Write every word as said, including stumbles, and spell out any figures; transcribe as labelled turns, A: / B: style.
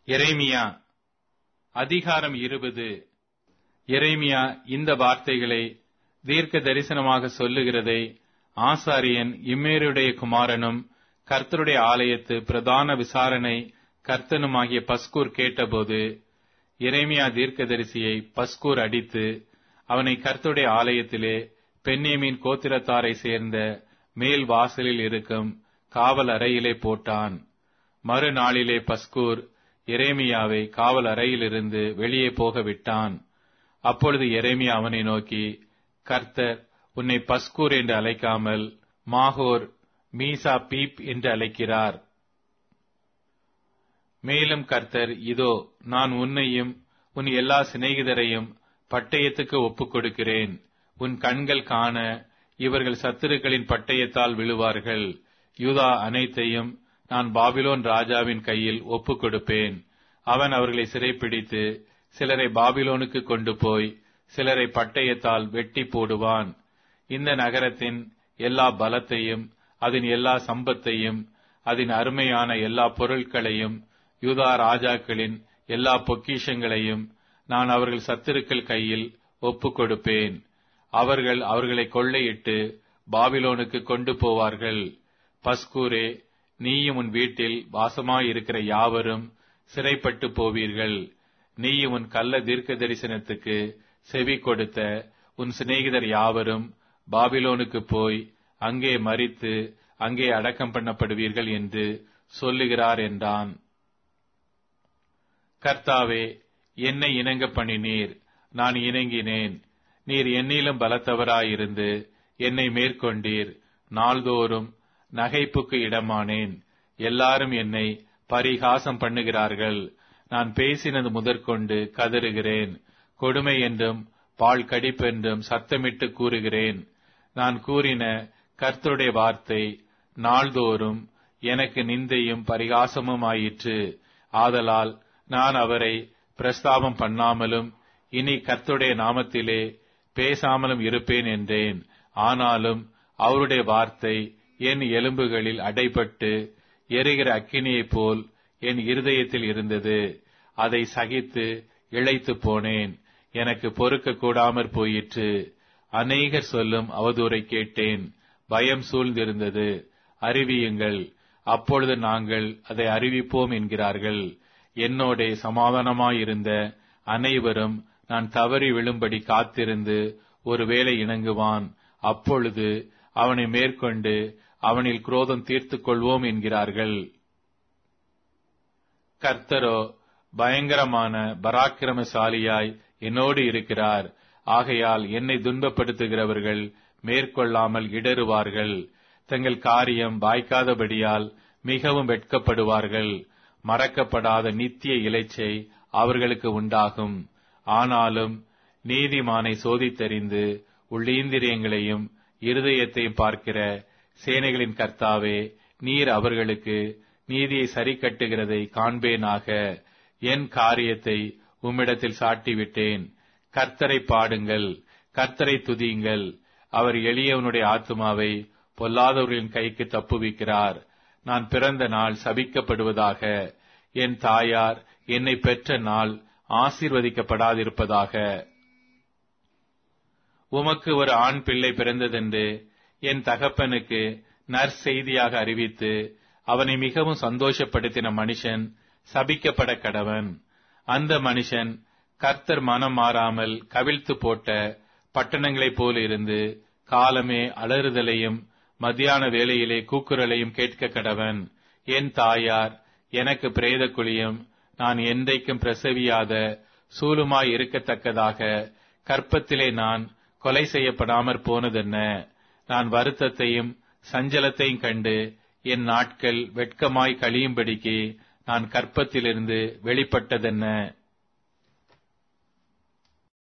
A: எரேமியா அதிகாரம் இருபது. எரேமியா இந்த வார்த்தைகளை தீர்க்க தரிசனமாக சொல்லுகிறதை ஆசாரியன் இம்மேருடைய குமாரனும் கர்த்தருடைய ஆலயத்து பிரதான விசாரணை கர்த்தனுமாகிய பஸ்கூர் கேட்டபோது, எரேமியா தீர்க்கதரிசியை பஸ்கூர் அடித்து அவனை கர்த்தருடைய ஆலயத்திலே பென்யமீன் கோத்திரத்தாரை சேர்ந்த மேல் வாசலில் இருக்கும் காவல் அறையிலே போட்டான். மறுநாளிலே பஸ்கூர் எரேமியாவை காவல் அறையிலிருந்து வெளியே போக விட்டான். அப்பொழுது எரேமியா அவனை நோக்கி, கர்த்தர் உன்னை பஸ்கூர் என்று அழைக்காமல் மாகோர் மீசா பீப் என்று அழைக்கிறார். மேலும் கர்த்தர், இதோ நான் உன்னையும் உன் எல்லா சிநேகிதரையும் பட்டயத்துக்கு ஒப்புக் கொடுக்கிறேன். உன் கண்கள் காண இவர்கள் சத்துருக்களின் பட்டயத்தால் விழுவார்கள். யூதா அனைத்தையும் நான் பாபிலோன் ராஜாவின் கையில் ஒப்புக் கொடுப்பேன். அவன் அவர்களை சிறைப்பிடித்து சிலரை பாபிலோனுக்கு கொண்டு போய் சிலரை பட்டயத்தால் வெட்டி போடுவான். இந்த நகரத்தின் எல்லா பலத்தையும் அதன் எல்லா சம்பத்தையும் அதன் அருமையான எல்லா பொருட்களையும் யூதா ராஜாக்களின் எல்லா பொக்கிஷங்களையும் நான் அவர்கள் சத்துருக்கள் கையில் ஒப்புக் கொடுப்பேன். அவர்கள் அவர்களை கொள்ளையிட்டு பாபிலோனுக்கு கொண்டு போவார்கள். பஸ்கூரே, நீயும் உன் வீட்டில் வாசமாயிருக்கிற யாவரும் சிறைப்பட்டு போவீர்கள். நீயும் உன் கள்ள தீர்க்க தரிசனத்துக்கு செவி கொடுத்த உன் சிநேகிதர் யாவரும் பாபிலோனுக்கு போய் அங்கே மரித்து அங்கே அடக்கம் பண்ணப்படுவீர்கள் என்று சொல்லுகிறார் என்றான். கர்த்தாவே, என்னை இணங்க பண்ணினீர், நான் இணங்கினேன். நீர் என்னிலும் பலத்தவராயிருந்து என்னை மேற்கொண்டீர். நாள்தோறும் நகைப்புக்கு இடமானேன். எல்லாரும் என்னை பரிகாசம் பண்ணுகிறார்கள். நான் பேசினது முதற்கொண்டு கதறுகிறேன். கொடுமை என்றும் பால் கடிப்பென்றும் சத்தமிட்டு கூறுகிறேன். நான் கூறின கர்த்தருடைய வார்த்தை நாள்தோறும் எனக்கு நிந்தையும் பரிகாசமும் ஆயிற்று. ஆதலால் நான் அவரை பிரஸ்தாபம் பண்ணாமலும் இனி கர்த்தருடைய நாமத்திலே பேசாமலும் இருப்பேன் என்றேன். ஆனாலும் அவருடைய வார்த்தை என் எலும்புகளில் அடைபட்டு எரிகிற அக்கினியைப் போல் என் இருதயத்தில் இருந்தது. அதை சகித்து இளைத்து போனேன். எனக்கு பொறுக்க கூடாமற் போயிற்று. அநேகர் சொல்லும் அவதூறை கேட்டேன். பயம் சூழ்ந்திருந்தது. அறிவியுங்கள், அப்பொழுது நாங்கள் அதை அறிவிப்போம் என்கிறார்கள். என்னோடே சமாதானமாயிருந்த அனைவரும் நான் தவறி விழும்படி காத்திருந்து ஒருவேளை இணங்குவான். அப்பொழுது அவனை மேற்கொண்டு அவனில் குரோதம் தீர்த்துக் கொள்வோம் என்கிறார்கள். கர்த்தரோ பயங்கரமான பராக்கிரமசாலியாய் என்னோடு இருக்கிறார். ஆகையால் என்னை துன்பப்படுத்துகிறவர்கள் மேற்கொள்ளாமல் இடறுவார்கள். தங்கள் காரியம் வாய்க்காதபடியால் மிகவும் வெட்கப்படுவார்கள். மறக்கப்படாத நித்திய இலைச்சை அவர்களுக்கு உண்டாகும். ஆனாலும் நீதிமானை சோதித்தறிந்து உள்ளீந்திரியங்களையும் இருதயத்தையும் பார்க்கிற சேனைகளின் கர்த்தாவே, நீர் அவர்களுக்கு நீதியை சரி கட்டுகிறதை காண்பேனாக. என் காரியத்தை உம்மிடத்தில் சாட்டிவிட்டேன். கர்த்தரை பாடுங்கள், கர்த்தரை துதியுங்கள். அவர் எளியவனுடைய ஆத்துமாவை பொல்லாதவர்களின் கைக்கு தப்புவிக்கிறார். நான் பிறந்த நாள் சபிக்கப்படுவதாக. என் தாயார் என்னை பெற்ற நாள் ஆசீர்வதிக்கப்படாதிருப்பதாக. உமக்கு ஒரு ஆண் பிள்ளை பிறந்ததென்று என் தகப்பனுக்கு நற்செய்தியாக அறிவித்து அவனை மிகவும் சந்தோஷப்படுத்தின மனுஷன் சபிக்கப்பட கடவன். அந்த மனுஷன் கர்த்தர் மனம் மாறாமல் கவிழ்த்து போட்ட பட்டணங்களைப் போல இருந்து காலமே அலறுதலையும் மத்தியான வேளையிலே கூக்குரலையும் கேட்க கடவன். என் தாயார் எனக்கு பிரேத குழியும் நான் என்றைக்கும் பிரசவியாத சூலுமாய் இருக்கத்தக்கதாக கற்பத்திலே நான் கொலை செய்யப்படாமற் போனதென்ன? நான் வருத்தத்தையும் சஞ்சலத்தையும் கண்டு என் நாட்கள் வெட்கமாய் கழியும்படிக்கு நான் கற்பத்திலிருந்து வெளிப்பட்டதென்ன?